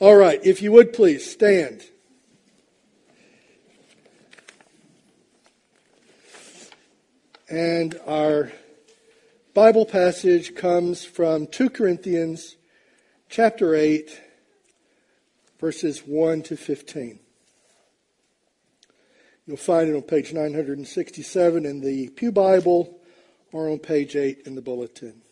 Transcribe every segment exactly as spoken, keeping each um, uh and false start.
All right, if you would please stand. And our Bible passage comes from Second Corinthians chapter eight, verses one to fifteen. You'll find it on page nine sixty-seven in the Pew Bible or on page eight in the bulletin.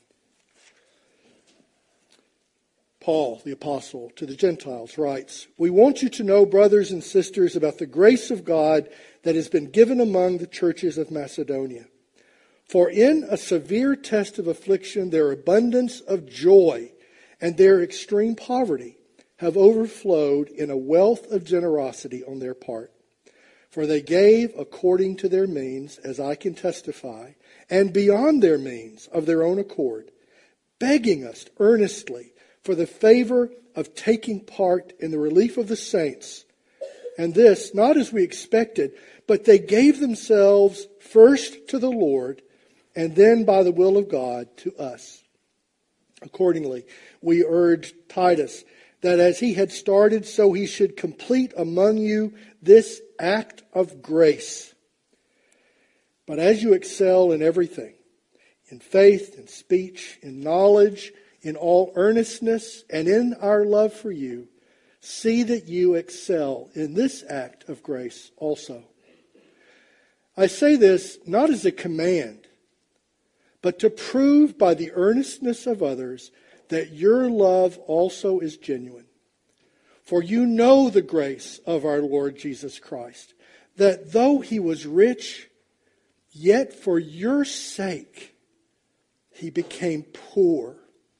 Paul, the apostle, to the Gentiles writes, "We want you to know, brothers and sisters, about the grace of God that has been given among the churches of Macedonia. For in a severe test of affliction, their abundance of joy and their extreme poverty have overflowed in a wealth of generosity on their part. For they gave according to their means, as I can testify, and beyond their means of their own accord, begging us earnestly for the favor of taking part in the relief of the saints. And this, not as we expected, but they gave themselves first to the Lord, and then by the will of God to us. Accordingly, we urged Titus that as he had started, so he should complete among you this act of grace. But as you excel in everything, in faith, in speech, in knowledge, in all earnestness, and in our love for you, see that you excel in this act of grace also. I say this not as a command, but to prove by the earnestness of others that your love also is genuine. For you know the grace of our Lord Jesus Christ, that though he was rich, yet for your sake he became poor,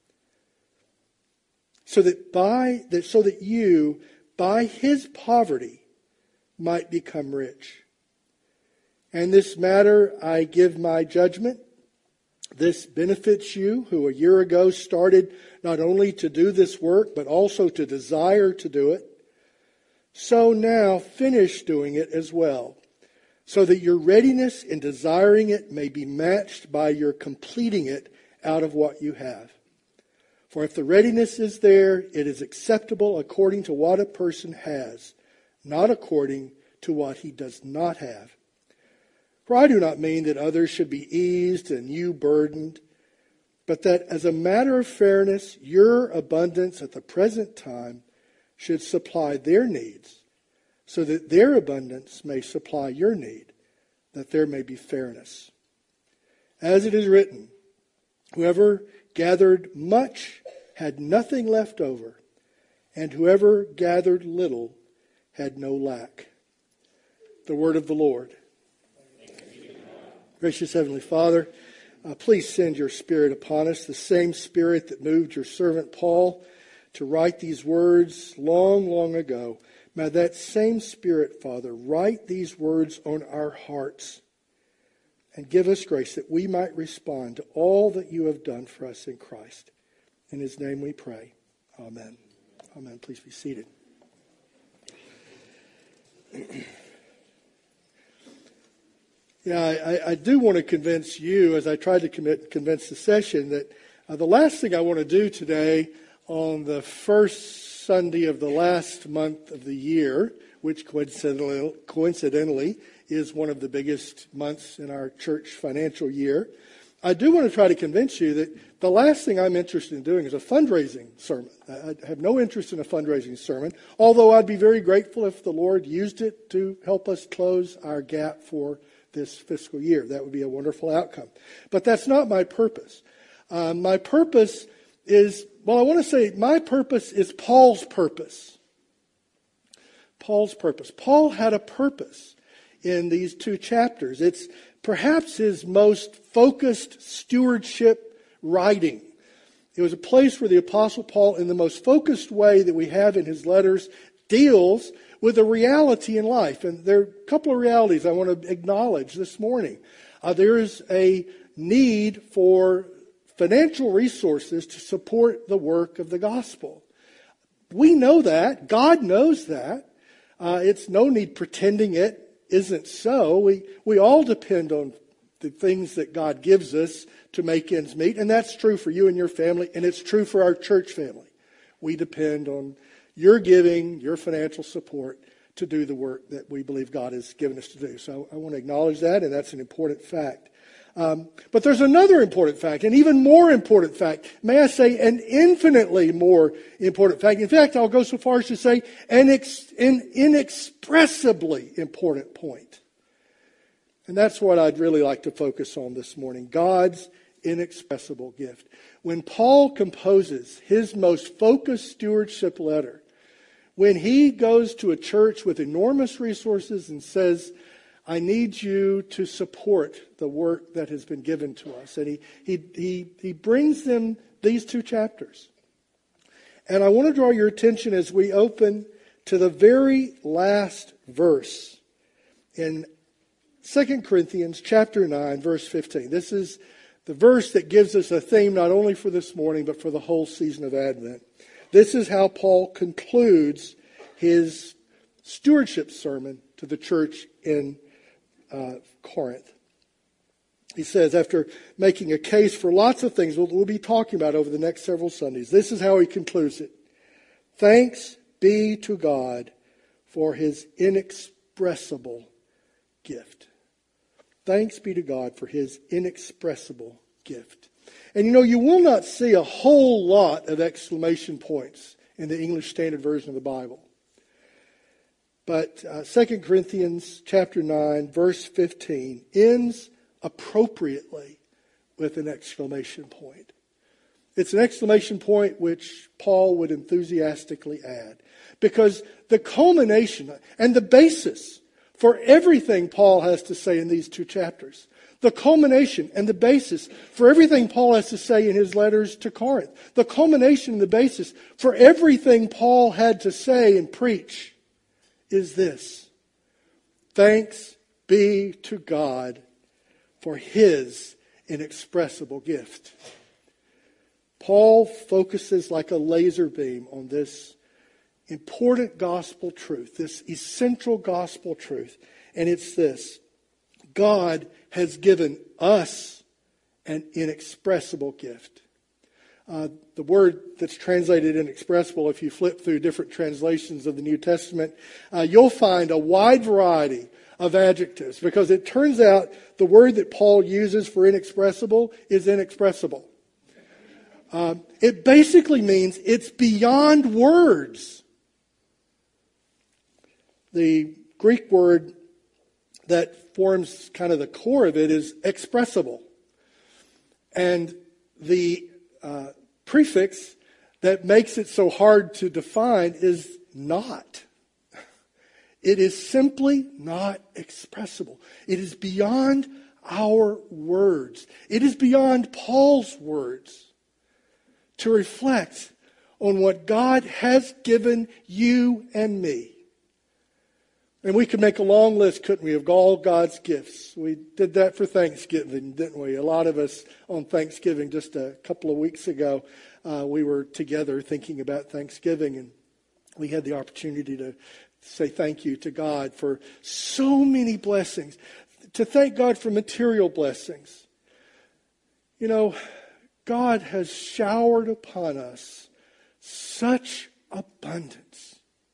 so that by that so that you by his poverty might become rich. And this matter I give my judgment. This benefits you who a year ago started not only to do this work, but also to desire to do it. So now finish doing it as well, so that your readiness in desiring it may be matched by your completing it out of what you have. For if the readiness is there, it is acceptable according to what a person has, not according to what he does not have. For I do not mean that others should be eased and you burdened, but that as a matter of fairness, your abundance at the present time should supply their needs, so that their abundance may supply your need, that there may be fairness. As it is written, whoever gathered much had nothing left over, and whoever gathered little had no lack." The word of the Lord. Gracious Heavenly Father, uh, please send your Spirit upon us, the same Spirit that moved your servant Paul to write these words long, long ago. May that same Spirit, Father, write these words on our hearts and give us grace that we might respond to all that you have done for us in Christ. In his name we pray. Amen. Amen. Please be seated. Yeah, I, I do want to convince you, as I tried to commit, convince the session, that uh, the last thing I want to do today on the first Sunday of the last month of the year, which coincidentally, coincidentally is one of the biggest months in our church financial year, I do want to try to convince you that the last thing I'm interested in doing is a fundraising sermon. I have no interest in a fundraising sermon, although I'd be very grateful if the Lord used it to help us close our gap for this fiscal year. That would be a wonderful outcome. But that's not my purpose. Um, my purpose is, well, I want to say my purpose is Paul's purpose. Paul's purpose. Paul had a purpose in these two chapters. It's perhaps his most focused stewardship writing. It was a place where the Apostle Paul, in the most focused way that we have in his letters, deals with a reality in life. And there are a couple of realities I want to acknowledge this morning. Uh, there is a need for financial resources to support the work of the gospel. We know that. God knows that. Uh, it's no need pretending it isn't so. We, we all depend on the things that God gives us to make ends meet. And that's true for you and your family. And it's true for our church family. We depend on your giving, your financial support to do the work that we believe God has given us to do. So I want to acknowledge that, and that's an important fact. Um, but there's another important fact, an even more important fact. May I say an infinitely more important fact. In fact, I'll go so far as to say an, ex, an inexpressibly important point. And that's what I'd really like to focus on this morning. God's inexpressible gift. When Paul composes his most focused stewardship letter, when he goes to a church with enormous resources and says, I need you to support the work that has been given to us. And he, he, he, he brings them these two chapters. And I want to draw your attention as we open to the very last verse in Second Corinthians chapter nine, verse fifteen. This is the verse that gives us a theme not only for this morning, but for the whole season of Advent. This is how Paul concludes his stewardship sermon to the church in Uh, Corinth. He says, after making a case for lots of things we'll, we'll be talking about over the next several Sundays, this is how he concludes it. Thanks be to God for his inexpressible gift. Thanks be to God for his inexpressible gift. And you know, you will not see a whole lot of exclamation points in the English Standard Version of the Bible. But uh, Second Corinthians chapter nine, verse fifteen, ends appropriately with an exclamation point. It's an exclamation point which Paul would enthusiastically add. Because the culmination and the basis for everything Paul has to say in these two chapters, the culmination and the basis for everything Paul has to say in his letters to Corinth, the culmination and the basis for everything Paul had to say and preach is this: thanks be to God for his inexpressible gift. Paul focuses like a laser beam on this important gospel truth, this essential gospel truth. And it's this: God has given us an inexpressible gift. Uh, the word that's translated inexpressible, if you flip through different translations of the New Testament, uh, you'll find a wide variety of adjectives, because it turns out the word that Paul uses for inexpressible is inexpressible. Uh, it basically means it's beyond words. The Greek word that forms kind of the core of it is expressible. And the uh, prefix that makes it so hard to define is not. It is simply not expressible. It is beyond our words. It is beyond Paul's words to reflect on what God has given you and me. And we could make a long list, couldn't we, of all God's gifts. We did that for Thanksgiving, didn't we? A lot of us on Thanksgiving, just a couple of weeks ago, uh, we were together thinking about Thanksgiving, and we had the opportunity to say thank you to God for so many blessings, to thank God for material blessings. You know, God has showered upon us such abundance,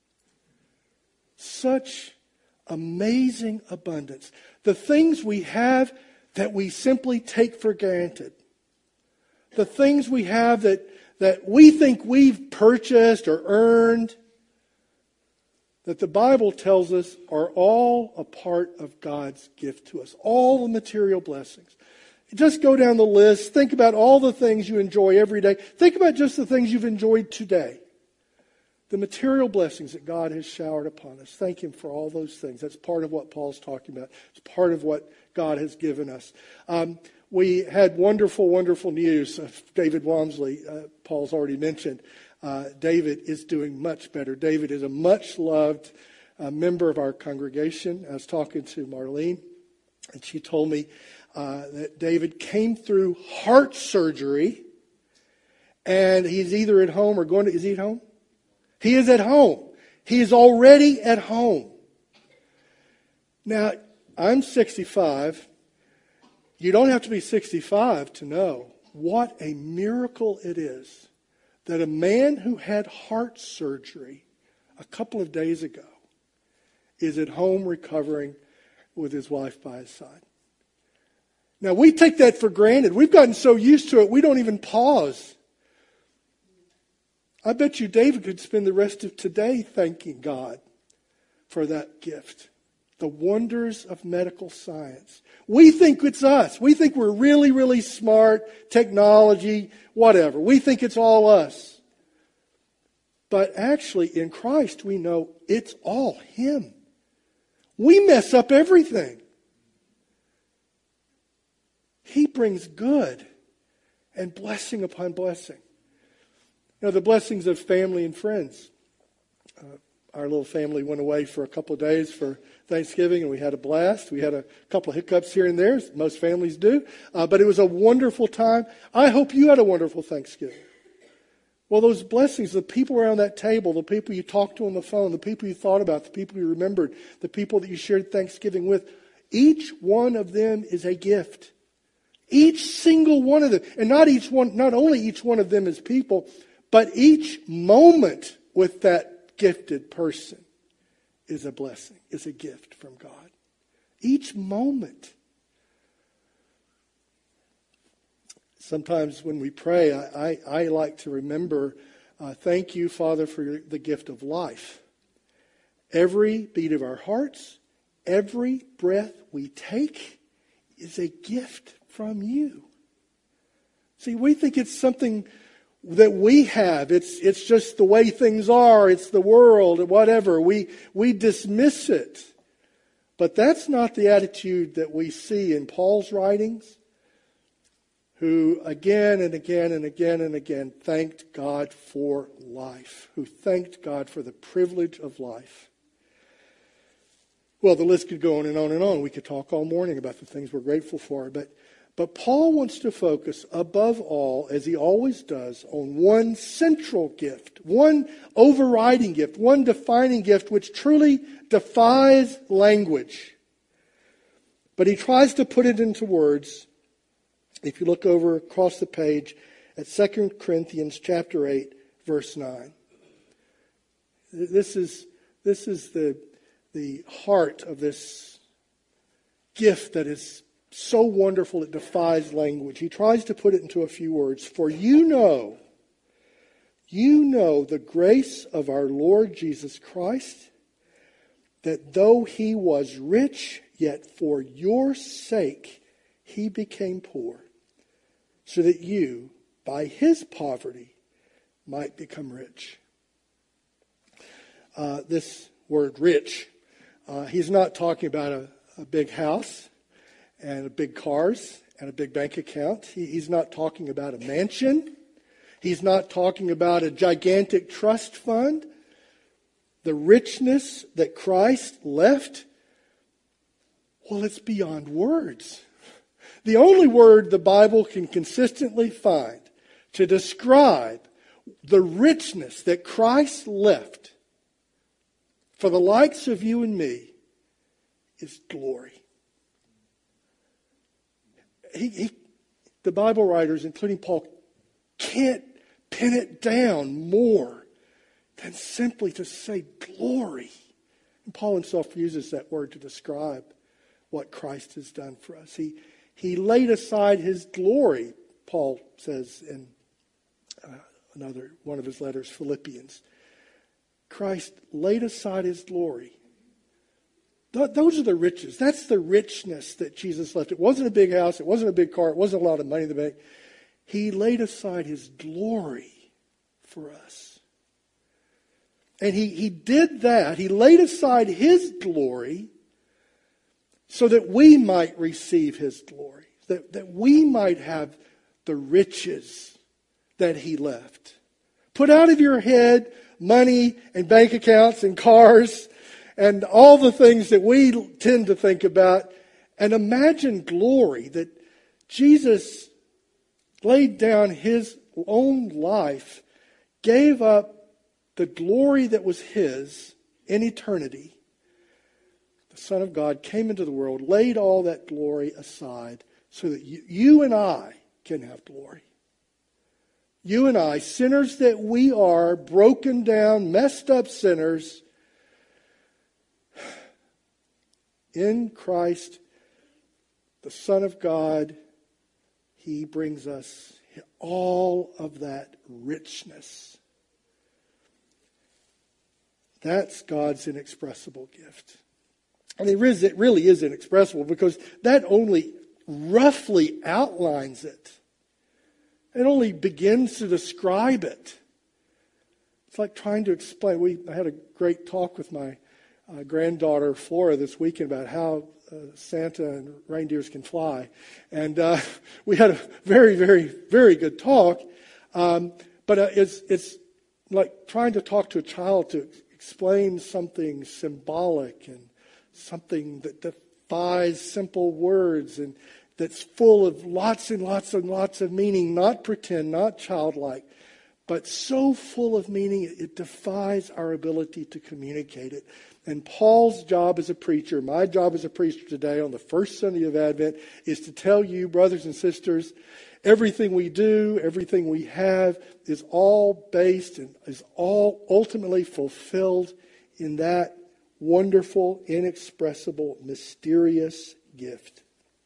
such amazing abundance. The things we have that we simply take for granted. The things we have that, that we think we've purchased or earned, that the Bible tells us are all a part of God's gift to us. All the material blessings. Just go down the list. Think about all the things you enjoy every day. Think about just the things you've enjoyed today. The material blessings that God has showered upon us. Thank him for all those things. That's part of what Paul's talking about. It's part of what God has given us. Um, we had wonderful, wonderful news of David Walmsley. Uh, Paul's already mentioned. Uh, David is doing much better. David is a much loved uh, member of our congregation. I was talking to Marlene, and she told me uh, that David came through heart surgery, and he's either at home or going to, is he at home? He is at home. He is already at home. Now, I'm sixty-five. You don't have to be sixty-five to know what a miracle it is that a man who had heart surgery a couple of days ago, is at home recovering with his wife by his side. Now, we take that for granted. We've gotten so used to it, we don't even pause. I bet you David could spend the rest of today thanking God for that gift. The wonders of medical science. We think it's us. We think we're really, really smart, technology, whatever. We think it's all us. But actually, in Christ, we know it's all Him. We mess up everything. He brings good and blessing upon blessing. You know, the blessings of family and friends. Uh, our little family went away for a couple of days for Thanksgiving, and we had a blast. We had a couple of hiccups here and there, as most families do. Uh, but it was a wonderful time. I hope you had a wonderful Thanksgiving. Well, those blessings, the people around that table, the people you talked to on the phone, the people you thought about, the people you remembered, the people that you shared Thanksgiving with, each one of them is a gift. Each single one of them. And not each one, not only each one of them is people, but each moment with that gifted person is a blessing, is a gift from God. Each moment. Sometimes when we pray, I, I, I like to remember, uh, thank you, Father, for your, the gift of life. Every beat of our hearts, every breath we take is a gift from you. See, we think it's something that we have. It's it's just the way things are. It's the world or whatever. We we dismiss it. But that's not the attitude that we see in Paul's writings, who again and again and again and again thanked God for life, who thanked God for the privilege of life. Well, the list could go on and on and on. We could talk all morning about the things we're grateful for, but But Paul wants to focus above all, as he always does, on one central gift, one overriding gift, one defining gift which truly defies language. But he tries to put it into words. If you look over across the page at Second Corinthians chapter eight, verse nine. This is, this is the, the heart of this gift that is so wonderful it defies language. He tries to put it into a few words. For you know, you know the grace of our Lord Jesus Christ, that though he was rich, yet for your sake he became poor, so that you, by his poverty, might become rich. Uh, this word rich, uh, he's not talking about a, a big house and big cars and a big bank account. He, he's not talking about a mansion. He's not talking about a gigantic trust fund. The richness that Christ left, well, it's beyond words. The only word the Bible can consistently find to describe the richness that Christ left for the likes of you and me is glory. He, he, the Bible writers, including Paul, can't pin it down more than simply to say glory. And Paul himself uses that word to describe what Christ has done for us. He, he laid aside his glory, Paul says in uh, another one of his letters, Philippians. Christ laid aside his glory. Those are the riches. That's the richness that Jesus left. It wasn't a big house. It wasn't a big car. It wasn't a lot of money in the bank. He laid aside his glory for us. And he, he did that. He laid aside his glory so that we might receive his glory. That, that we might have the riches that he left. Put out of your head money and bank accounts and cars and all the things that we tend to think about. And imagine glory, that Jesus laid down his own life, gave up the glory that was his in eternity. The Son of God came into the world, laid all that glory aside so that you, you and I can have glory. You and I, sinners that we are, broken down, messed up sinners, in Christ, the Son of God, He brings us all of that richness. That's God's inexpressible gift. And it is, it really is inexpressible because that only roughly outlines it. It only begins to describe it. It's like trying to explain. We I had a great talk with my uh, granddaughter Flora this weekend about how uh, Santa and reindeers can fly. And uh, we had a very, very, very good talk. Um, but uh, it's, it's like trying to talk to a child to explain something symbolic and something that defies simple words and that's full of lots and lots and lots of meaning, not pretend, not childlike, but so full of meaning it defies our ability to communicate it. And Paul's job as a preacher, my job as a preacher today on the first Sunday of Advent, is to tell you, brothers and sisters, everything we do, everything we have is all based and is all ultimately fulfilled in that wonderful, inexpressible, mysterious gift.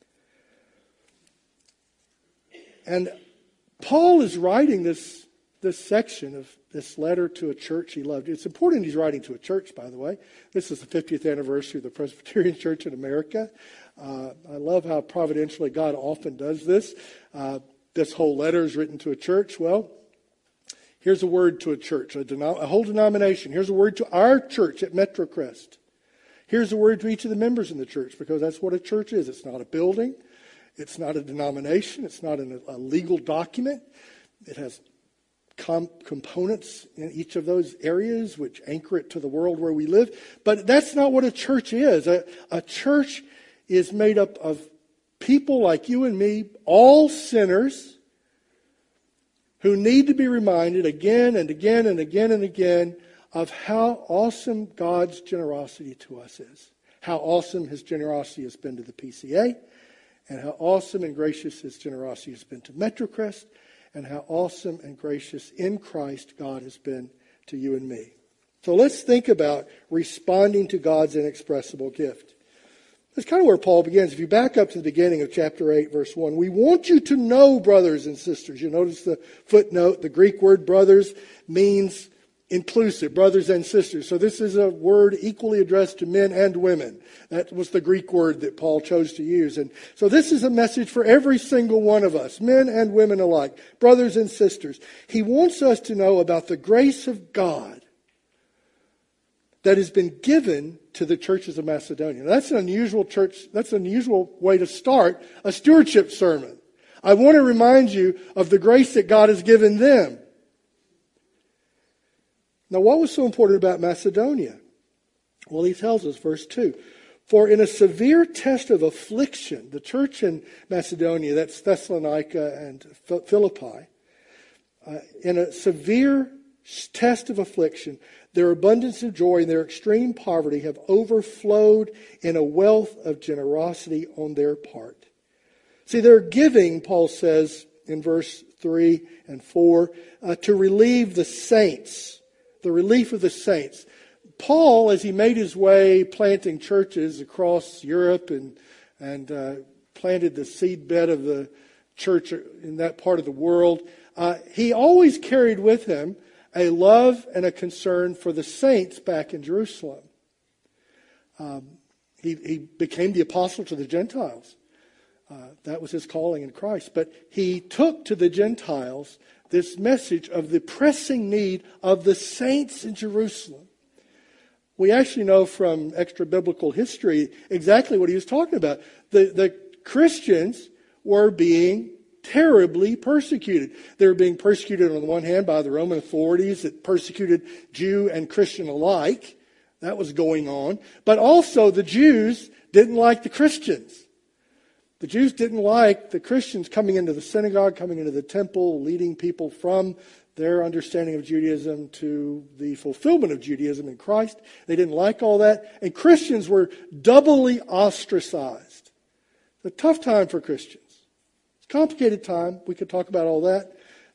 And Paul is writing this, this section of this letter to a church he loved. It's important he's writing to a church, by the way. This is the fiftieth anniversary of the Presbyterian Church in America. Uh, I love how providentially God often does this. Uh, this whole letter is written to a church. Well, here's a word to a church, a, denom- a whole denomination. Here's a word to our church at Metrocrest. Here's a word to each of the members in the church, because that's what a church is. It's not a building. It's not a denomination. It's not an, a legal document. It has com- components in each of those areas which anchor it to the world where we live. But that's not what a church is. A, a church is made up of people like you and me, all sinners, who need to be reminded again and again and again and again of how awesome God's generosity to us is. How awesome His generosity has been to the P C A. And how awesome and gracious His generosity has been to Metrocrest, and how awesome and gracious in Christ God has been to you and me. So let's think about responding to God's inexpressible gift. That's kind of where Paul begins. If you back up to the beginning of chapter eight, verse one, we want you to know, brothers and sisters. You notice the footnote, the Greek word brothers means inclusive, brothers and sisters. So this is a word equally addressed to men and women. That was the Greek word that Paul chose to use. And so this is a message for every single one of us, men and women alike, brothers and sisters. He wants us to know about the grace of God that has been given to the churches of Macedonia. Now, that's an unusual church, that's an unusual way to start a stewardship sermon. I want to remind you of the grace that God has given them. Now, what was so important about Macedonia? Well, he tells us, verse two, for in a severe test of affliction, the church in Macedonia, that's Thessalonica and Philippi, uh, in a severe test of affliction, their abundance of joy and their extreme poverty have overflowed in a wealth of generosity on their part. See, they're giving, Paul says in verse three and four, uh, to relieve the saints. The relief of the saints. Paul, as he made his way planting churches across Europe and and uh, planted the seedbed of the church in that part of the world, uh, he always carried with him a love and a concern for the saints back in Jerusalem. Um, he, he became the apostle to the Gentiles. Uh, that was his calling in Christ. But he took to the Gentiles this message of the pressing need of the saints in Jerusalem. We actually know from extra-biblical history exactly what he was talking about. The, the Christians were being terribly persecuted. They were being persecuted on the one hand by the Roman authorities that persecuted Jew and Christian alike. That was going on. But also the Jews didn't like the Christians. The Jews didn't like the Christians coming into the synagogue, coming into the temple, leading people from their understanding of Judaism to the fulfillment of Judaism in Christ. They didn't like all that. And Christians were doubly ostracized. It's a tough time for Christians. It's a complicated time. We could talk about all that.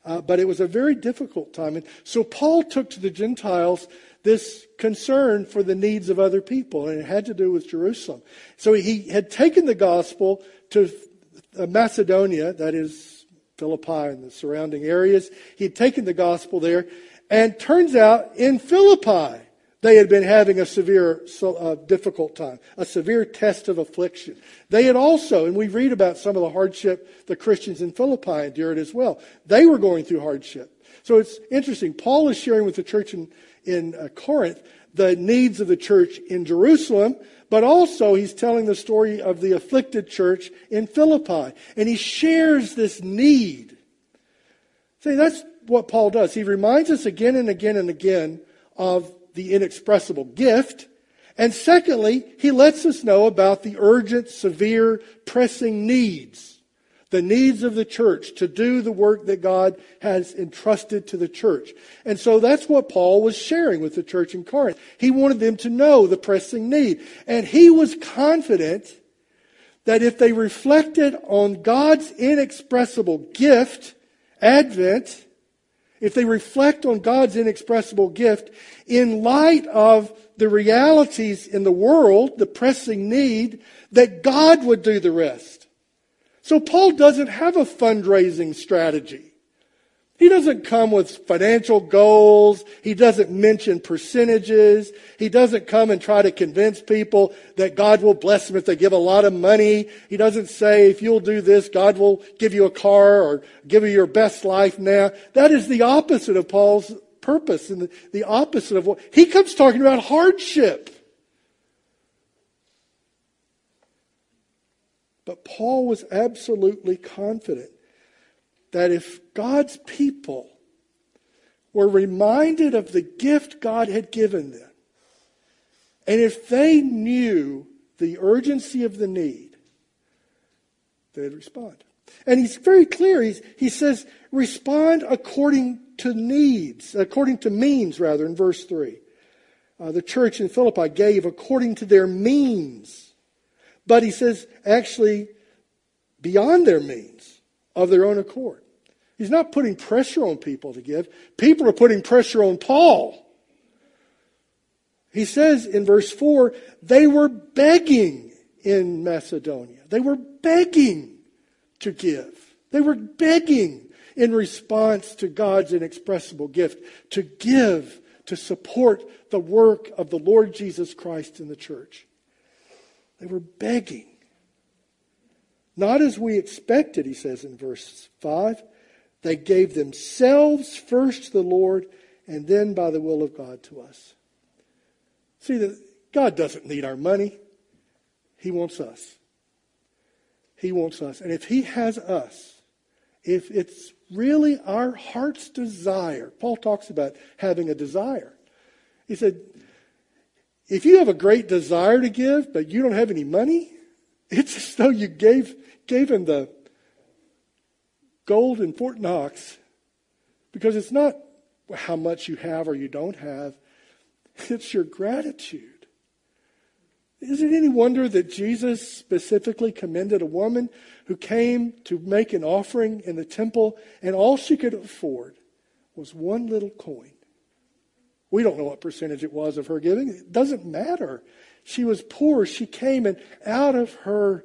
Uh, but it was a very difficult time. And so Paul took to the Gentiles this concern for the needs of other people, and it had to do with Jerusalem. So he had taken the gospel to Macedonia, that is Philippi and the surrounding areas. He had taken the gospel there, and turns out in Philippi they had been having a severe, uh, difficult time, a severe test of affliction. They had also, and we read about some of the hardship the Christians in Philippi endured as well. They were going through hardship. So it's interesting. Paul is sharing with the church in, in uh, Corinth the needs of the church in Jerusalem, but also he's telling the story of the afflicted church in Philippi. And he shares this need. See, that's what Paul does. He reminds us again and again and again of the inexpressible gift. And secondly, he lets us know about the urgent, severe, pressing needs. The needs of the church to do the work that God has entrusted to the church. And so that's what Paul was sharing with the church in Corinth. He wanted them to know the pressing need. And he was confident that if they reflected on God's inexpressible gift, Advent, if they reflect on God's inexpressible gift in light of the realities in the world, the pressing need, that God would do the rest. So Paul doesn't have a fundraising strategy. He doesn't come with financial goals. He doesn't mention percentages. He doesn't come and try to convince people that God will bless them if they give a lot of money. He doesn't say, if you'll do this, God will give you a car or give you your best life now. That is the opposite of Paul's purpose and the, the opposite of what he comes talking about hardship. But Paul was absolutely confident that if God's people were reminded of the gift God had given them, and if they knew the urgency of the need, they'd respond. And he's very clear. He's, he says, respond according to needs, according to means, rather, in verse three. Uh, the church in Philippi gave according to their means. But he says, actually, beyond their means, of their own accord. He's not putting pressure on people to give. People are putting pressure on Paul. He says in verse four, they were begging in Macedonia. They were begging to give. They were begging in response to God's inexpressible gift to give, to support the work of the Lord Jesus Christ in the church. They were begging. Not as we expected, he says in verse five. They gave themselves first to the Lord and then by the will of God to us. See, that God doesn't need our money. He wants us. He wants us. And if he has us, if it's really our heart's desire, Paul talks about having a desire. He said, if you have a great desire to give, but you don't have any money, it's as though you gave, gave him the gold in Fort Knox, because it's not how much you have or you don't have. It's your gratitude. Is it any wonder that Jesus specifically commended a woman who came to make an offering in the temple, and all she could afford was one little coin? We don't know what percentage it was of her giving. It doesn't matter. She was poor. She came, and out of her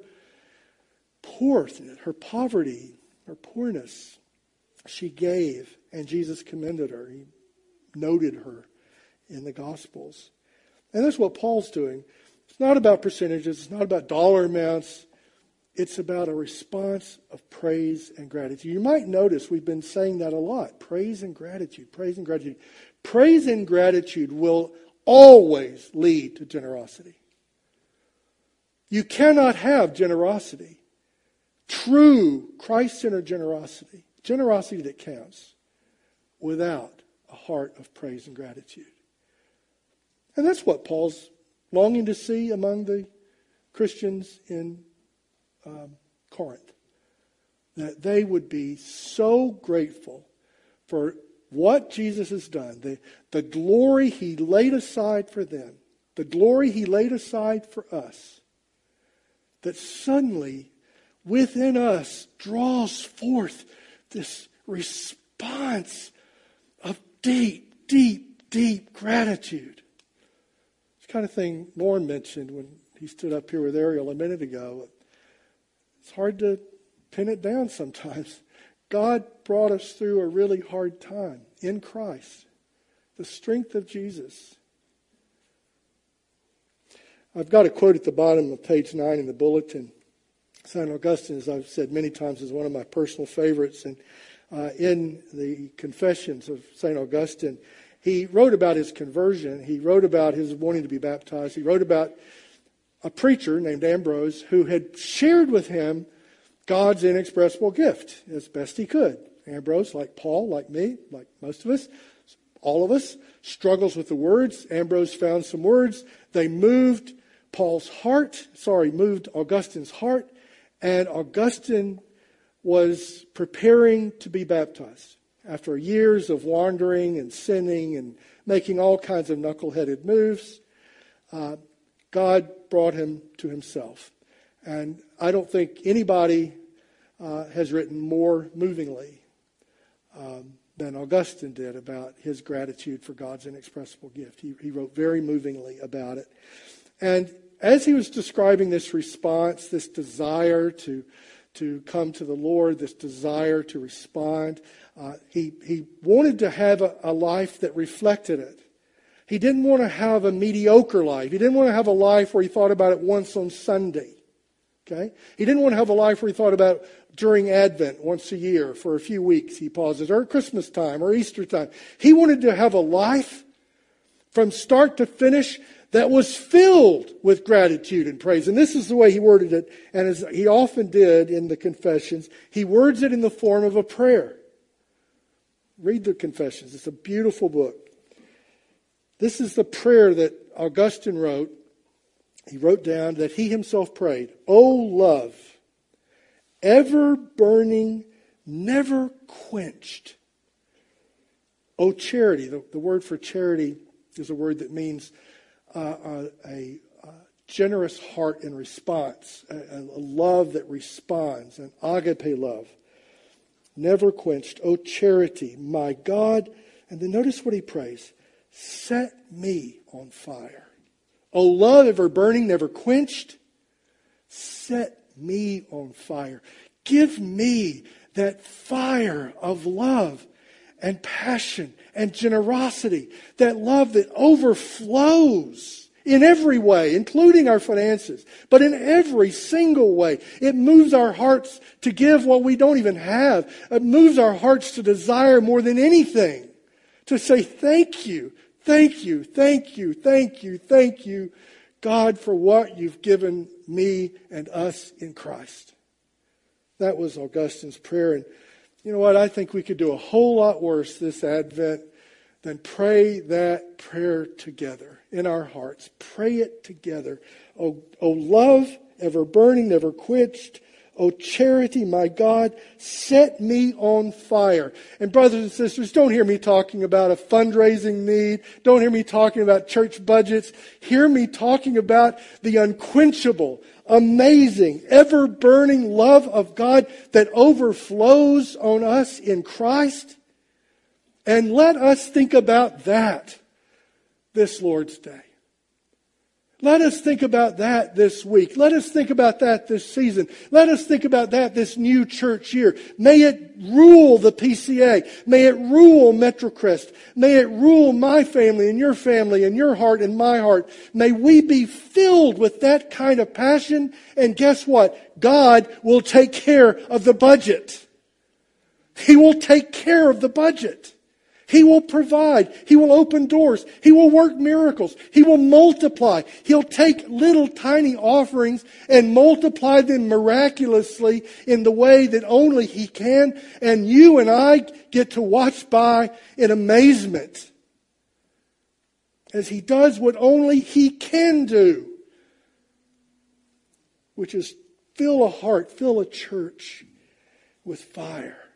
poor, her poverty, her poorness, she gave, and Jesus commended her. He noted her in the Gospels. And that's what Paul's doing. It's not about percentages. It's not about dollar amounts. It's about a response of praise and gratitude. You might notice we've been saying that a lot. Praise and gratitude. Praise and gratitude. Praise and gratitude will always lead to generosity. You cannot have generosity, true Christ-centered generosity, generosity that counts, without a heart of praise and gratitude. And that's what Paul's longing to see among the Christians in um, Corinth. That they would be so grateful for what Jesus has done, the, the glory he laid aside for them, the glory he laid aside for us, that suddenly within us draws forth this response response of deep, deep, deep gratitude. It's the kind of thing Lauren mentioned when he stood up here with Ariel a minute ago. It's hard to pin it down sometimes. God brought us through a really hard time in Christ. The strength of Jesus. I've got a quote at the bottom of page nine in the bulletin. Saint Augustine, as I've said many times, is one of my personal favorites. And uh, in the Confessions of Saint Augustine, he wrote about his conversion. He wrote about his wanting to be baptized. He wrote about a preacher named Ambrose who had shared with him God's inexpressible gift as best he could. Ambrose, like Paul, like me, like most of us, all of us, struggles with the words. Ambrose found some words. They moved Paul's heart, sorry, moved Augustine's heart, and Augustine was preparing to be baptized. After years of wandering and sinning and making all kinds of knuckleheaded moves, uh, God brought him to himself. And I don't think anybody uh, has written more movingly um, than Augustine did about his gratitude for God's inexpressible gift. He, he wrote very movingly about it. And as he was describing this response, this desire to, to come to the Lord, this desire to respond, uh, he, he wanted to have a, a life that reflected it. He didn't want to have a mediocre life. He didn't want to have a life where he thought about it once on Sunday. Okay? He didn't want to have a life where he thought about it during Advent once a year for a few weeks. He pauses, or at Christmas time or Easter time. He wanted to have a life from start to finish that was filled with gratitude and praise. And this is the way he worded it, and as he often did in the Confessions, he words it in the form of a prayer. Read the Confessions. It's a beautiful book. This is the prayer that Augustine wrote. He wrote down that he himself prayed, "O love, ever burning, never quenched. O charity." The, the word for charity is a word that means uh, a, a, a generous heart in response, a, a love that responds, an agape love. Never quenched. O charity, my God. And then notice what he prays. Set me on fire. O love, ever burning, never quenched. Set me on fire. Give me that fire of love and passion and generosity. That love that overflows in every way, including our finances. But in every single way. It moves our hearts to give what we don't even have. It moves our hearts to desire more than anything. To say thank you, thank you, thank you, thank you, thank you, God, for what you've given me and us in Christ. That was Augustine's prayer. And you know what? I think we could do a whole lot worse this Advent than pray that prayer together in our hearts. Pray it together. Oh, oh love, ever burning, never quenched. O charity, my God, set me on fire. And brothers and sisters, don't hear me talking about a fundraising need. Don't hear me talking about church budgets. Hear me talking about the unquenchable, amazing, ever-burning love of God that overflows on us in Christ. And let us think about that this Lord's Day. Let us think about that this week. Let us think about that this season. Let us think about that this new church year. May it rule the P C A. May it rule MetroCrest. May it rule my family and your family and your heart and my heart. May we be filled with that kind of passion. And guess what? God will take care of the budget. He will take care of the budget. He will provide. He will open doors. He will work miracles. He will multiply. He'll take little tiny offerings and multiply them miraculously in the way that only He can. And you and I get to watch by in amazement as He does what only He can do, which is fill a heart, fill a church with fire.